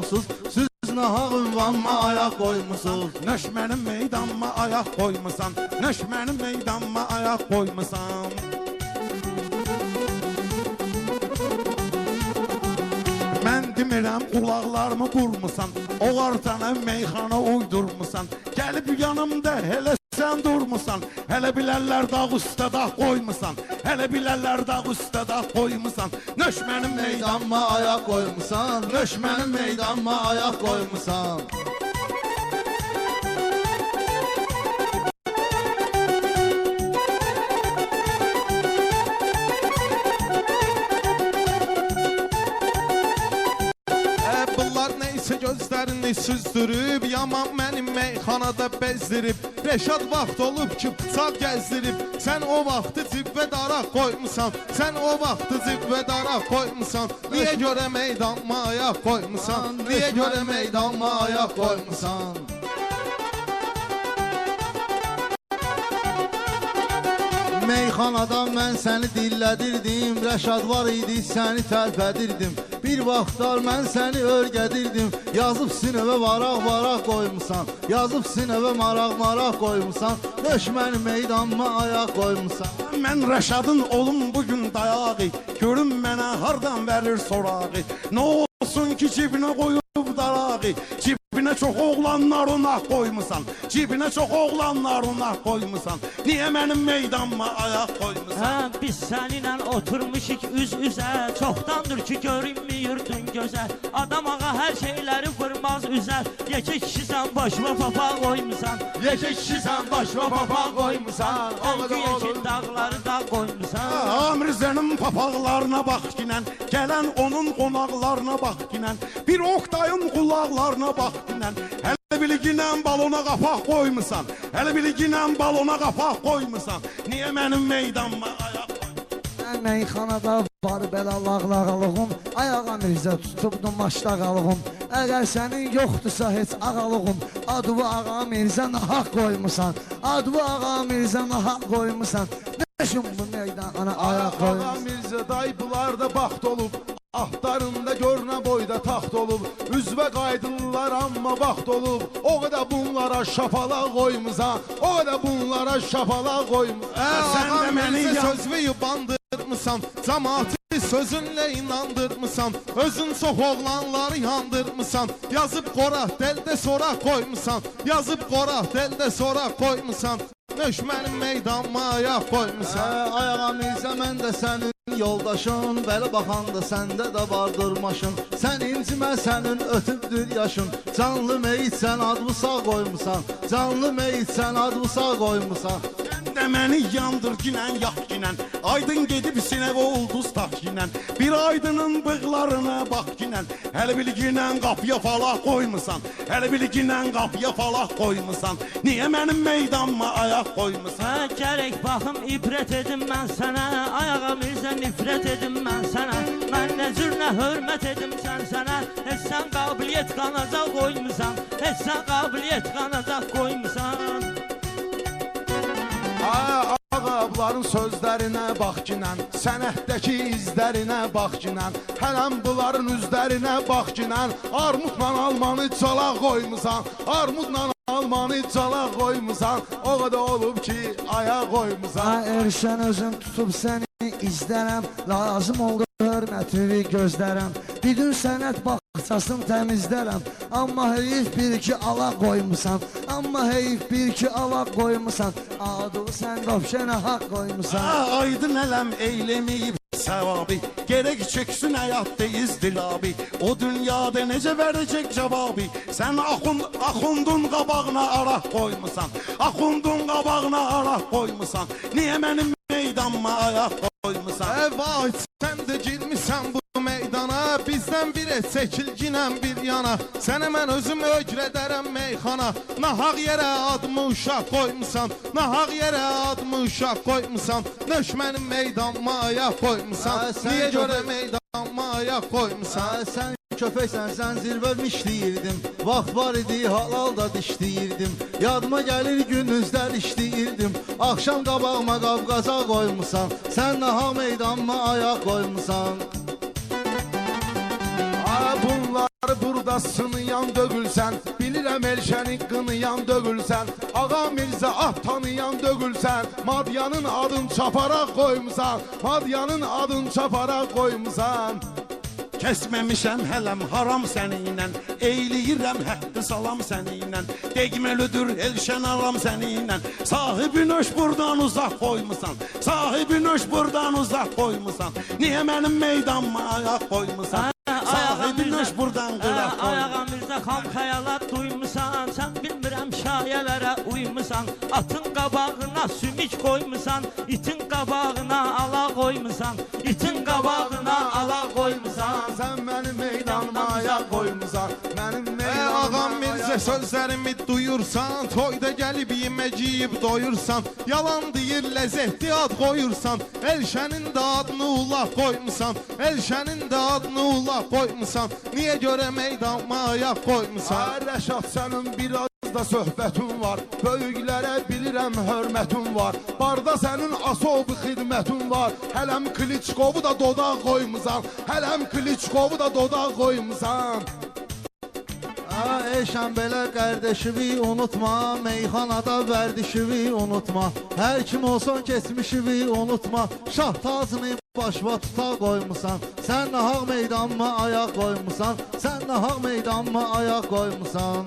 qoymusuz. Siz nahaq ünvanma ayaq qoymusuz. Nöş mənim meydanma ayaq qoymusan, nöş mənim meydanma ayaq qoymusan. Mən demirəm qulaqlarımı vurmusan, o artana meyxana uydurmusan. Gəlib yanımda hələ sən durmusan, hələ bilərlər dağ üstə dağ qoymusan, hələ bilərlər dağ üstə dağ qoymusan. Nöş mənim Meydanma ayaq qoymusan, nöş mənim meydanma ayaq qoymusan. Gözlərini süzdürüb, yaman mənim meyxanada bezdirib. Reşad vaxt olub ki, bıçaq gəzdirib. Sən o vaxtı cibvə daraq qoymusan, sən o vaxtı cibvə daraq qoymusan. Niyə görə meydanma ayaq qoymusan, niyə görə meydanma ayaq qoymusan. Meyxanada mən səni dillədirdim, Rəşad var idi səni tərpədirdim. Bir vaxtlar mən səni örgədirdim, yazıb sinəvə varaq qoymusan, yazıb sinəvə maraq qoymusan. Nöş mənim meydanma ayaq qoymusan. Mən Rəşadın olum bugün dayağı, görün mənə hardan verir sorağı. Nə olsun ki cibinə qoyub darağı, cibinə çox oğlanlarına qoymusan, cibinə çox oğlanlarına qoymusan. Niyə mənim meydanma ayaq qoymusan? Biz səninlə oturmuşik üz-üzə, çoxdandır ki görünmüyürdün gözəl. Adam ağa hər şeyləri vurmaz üzər, yekə kişisən başıma papaq qoymusan, Yekə kişisən başıma papaq qoymusan, yekə dağları da qoymusan. Amirzənin papaqlarına bax ginən, gələn onun qonaqlarına bax ginən, bir Oktayın qulaqlarına bax ginən. Hələ bilginən balona qapaq qoymusan, hələ bilginən balona qapaq qoymusan. Niyə mənim meydanma ayaq qoymusan? Meyxanada var belə lağlağalığım, ayağa Mirzə tutubdum maşlağalığım. Əgər sənin yoxdursa heç ağalığım, adıvı ağa Mirzə nahaq qoymusan, adıvı ağa Mirzə nahaq qoymusan. Nəşin bu meydana ayaq qoymusan? Ağa Mirzə dayı bunlar da vaxt olub, ahtarında görünə boyda taxt olub. Üzvə qaydınlar amma vaxt olub, o qədər bunlara şapalaq qoymusan, o qədər bunlara şapalaq qoymusan. Sən də məni sözvü bandırmısan, cəmaatı sözünlə inandırmısan, özün çox oğlanları yandırmısan. Yazıb qora deldə sonra qoymusan, yazıb qora deldə sonra qoymusan. Nöş mənim meydanma ayaq qoymusan. Ayağa Mirzə mən də sənin yoldaşın, belə baxanda səndə də vardır maşın. Sən incimə sənin ötübdür yaşın, canlı meyit sən adlı sağ qoymusan, canlı meyit sən adlı sağ qoymusan. Sən də məni yandır ginən, yax ginən, aydın gedib sinəvə ulduz tax ginən. Bir aydının bığlarına bax ginən, hələ bilginən qapıya falaq qoymusan, hələ bilginən qapıya falaq qoymusan. Niyə mənim meydanma ayaq qoymusan? Gərək baxım ibrət edim mən sənə, ayağa Mirzə nifrət edim mən sənə. Mən nə cür nə hörmət edim sənə, heç sən qabiliyyət qanacaq qoymusan, heç sən qabiliyyət qanacaq qoymusan. Ağabların sözlərinə bax ginən, sənətdəki izlərinə bax ginən, hələm bunların üzlərinə bax ginən. Armudla almanı cala qoymusan, armudla almanı cala qoymusan, o qədər olub ki aya qoymusan. Erşən özüm tutub səni izlərəm, lazım oldu hörmətini gözlərəm. Bir gün sənət baxçasını təmizlərəm, amma heyif bir iki ala qoymusan, amma heyif bir iki ala qoymusan. Adı sən qopşənə haqq qoymusan. Aydın ələm eylemeyib sevabı, gerek çöksün hayatta izdilabi. O dünyada necə verecek cevabı? Sen axundun qabağına araq qoymusan, axundun qabağına araq qoymusan. Niyə mənim meydanma ayaq qoymusan? Vay, sən də girmisən bu meydana, bizdən biri çəkilginən bir yana. Sənə mən özüm ögrədərəm meyxana, nahaq yerə adımı uşaq qoymusan, nahaq yerə adımı uşaq qoymusan. Nöş mənim meydanma ayaq qoymusan, niyə görə meydanma ayaq qoymusan? Sən köpəksən, sən zirvə işləyirdim, vaxt var idi halal da dişləyirdim. Yadıma gəlir günüzlər işləyirdim, axşam qabağıma qavqaza qoymusan, sən naha meydanma ayaq qoymusan. Bunları burada sınıyan dögülsən, bilirəm Elşəni qınıyan dögülsən, Ağa Mirzə at tanıyan dögülsən, Madyanın adın çapara qoymusan, Madyanın adın çapara qoymusan. Kesmemişəm hələm haram səninlə, eyləyirəm həqqi salam səninlə, Degməlüdür Elşən aram səninlə, Sahibin öş buradan uzaq qoymusan, Sahibin öş buradan uzaq qoymusan, Niyə mənim meydanıma ayaq qoymusan, Sahibin öş buradan qıraq qoymusan. Ayağa Mirzə xan xəyalat duymusan, sən bilmirəm şayələrə uymusan, atın qabağına sümük qoymusan, itin qabağına ala qoymusan, itin qabağına ala qoymusan. Sən mənim meydanıma ayaq qoymusan, mənim Ağam meydanıma Mirzə sözlərimi duyursan, toyda gəlib yemək yeyib doyursan, yalan deyir ləzzətli ad qoyursan, Elşənin də adını ulaq qoymusan, Elşənin də adını ulaq qoymusan, niyə görə meydanıma ayaq qoymusan? Rəşad sənin biraz da söhbətin var, böyüklərə bilirəm hörmətin var, barda sənin asobu xidmətin var, hələm Kliçkovu da dodaq qoymusan, hələm Kliçkovu da dodaq qoymusan. Eşən belə qardeşivi unutma, meyxanada vərdişivi unutma, hər kim olsun keçmişivi unutma, şah tacını başva tuta qoymusan, sən nahaq meydanıma ayaq qoymusan, sən nahaq meydanıma ayaq qoymusan.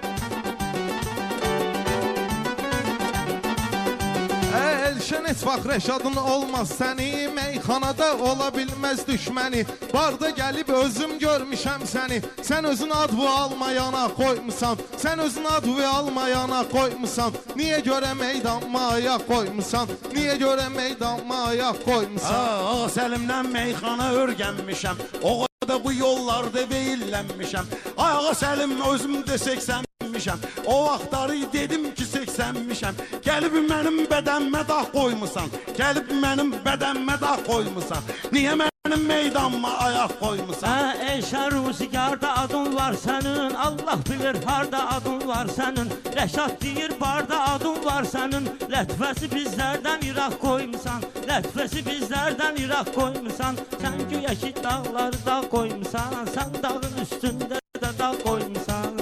Elşən heç vaxt Rəşadın olmaz səni, meyxanada ola bilməz düşməni, barda gəlib özüm görmüşəm səni, sən özün advı almayana qoymusan, sən özün advı almayana qoymusan, niyə görə meydanıma ayaq qoymusan, niyə görə meydanıma ayaq qoymusan? Ağa Səlimdən meyxana örgənmişəm, o da bu yollarda veyillənmişəm, Ağa Səlim özüm də 80'mişəm, o vaxtları dedim ki 80'mişəm, gəlib mənim bədənmə dağ qoymusan, gəlib mənim bədənmə dağ qoymusan, niyə mənim meydanıma ayaq qoymusan? Elşən Ruzigarda adın var sənin, Allah bilir harda adın var sənin, Rəşad deyir barda adın var sənin, Lətifəsi bizlərdən İraq qoymusan, Lətifəsi bizlərdən İraq qoymusan, sən güya ki dağları da qoymusan, sən dağın üstündə də dağ qoymusan.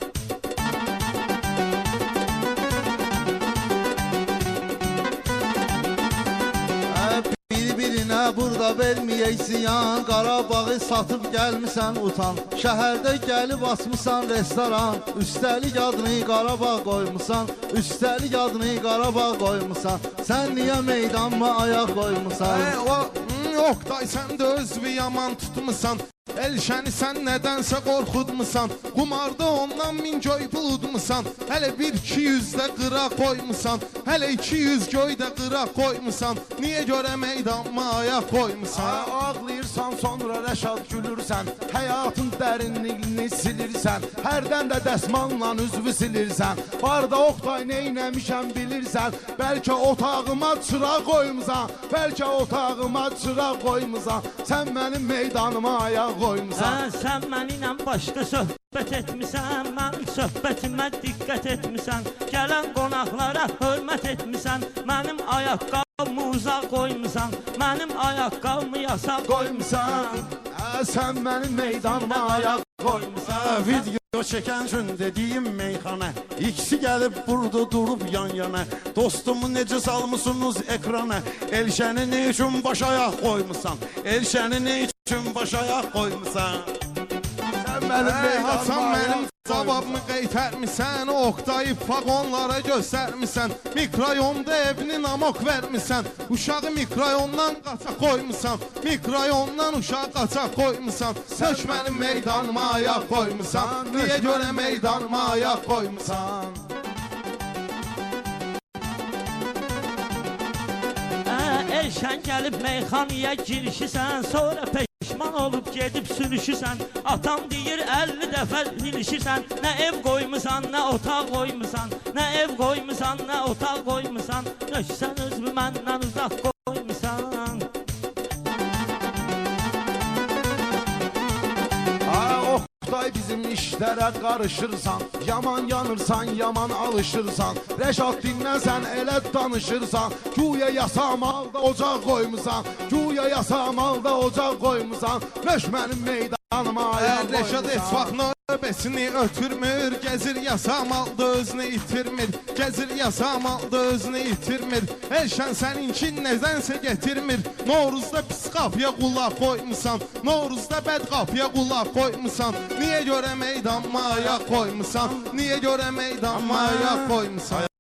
Bir-birinə burada verməyək ziyan, Qarabağı satıb gəlmisən utan, şəhərdə gəlib açmısan restoran, üstəlik adını Qarabağ qoymusan, üstəlik adını Qarabağ qoymusan, sən niyə meydanıma ayaq qoymusan? Oqtay sən də özünü yaman tutmusan, Elşəni sən nədənsə qorxudmusan, Qumarda ondan 1000 göy buludmusan, hələ 1-200 də qıra qoymusan, hələ 200 göy də qıra qoymusan, niyə görə meydanıma ayaq qoymusan? Ağlayırsan sonra Rəşad gülürsən, həyatın dərinliğini silirsən, hərdən də dəsmanla üzvü silirsən, barda Oqtay neynəmişəm bilirsən, bəlkə otağıma çıra qoymusan, bəlkə otağıma çıra qoymusan, sən mənim meydanıma ayaq qoymusan. Sən mənimlə başqa söhbət etmisən, mən söhbətimə diqqət etmisən, gələn qonaqlara hörmət etmisən, mənim ayaqqabımı uzaq qoymusan, mənim ayaqqabımı yasaq qoymusan. Sən mənim meydanıma ayaq qoymusan. Video çəkən gün dediyim meyxana, İkisi gəlib burada durub yan yana, dostumu necə salmısınız ekrana, Elşəni ne üçün baş ayaq qoymusan, Elşəni ne üçün baş ayaq qoymusan. Sən mənim Hasan meydanıma mənim ayaq cavabımı qeytərmisən, Oqtayı faqonlara göstərmisən, mikrayonda evini namok vermisən, uşağı mikrayondan qaça qoymusan, mikrayondan uşağı qaça qoymusan, sök mənim meydanıma ayaq qoymusan, niyə görə meydanıma ayaq qoymusan? Elşən gəlib meyxanaya girişisən, sonra peşman olub gedib sürüşürsən, atam deyir 50 dəfə ilişirsən, nə ev qoymusan, nə otaq qoymusan, nə ev qoymusan, nə otaq qoymusan, nöşsən özümü məndən uzaq qoymusan. Oqtay bizim işlərə qarışırsan, yaman yanırsan, yaman alışırsan, Rəşad dinlə sən elə danışırsan, güya yasamalda ocaq qoymusan, güya yasamalda ocaq qoymusan, nöş mənim meydan Yanıma ayaq Rəşad heç qoymusan. vaxt növbəsini ötürmür, gəzir yasamaldı özünü itirmir, gəzir yasamaldı özünü itirmir. Elşən səninki nəzənsə getirmir. Novruzda pis qapıya qulaq qoymusan, Novruzda bəd qapıya qulaq qoymusan. Niyə görə meydanma ayaq qoymusan, niyə görə meydanma ayaq qoymusan?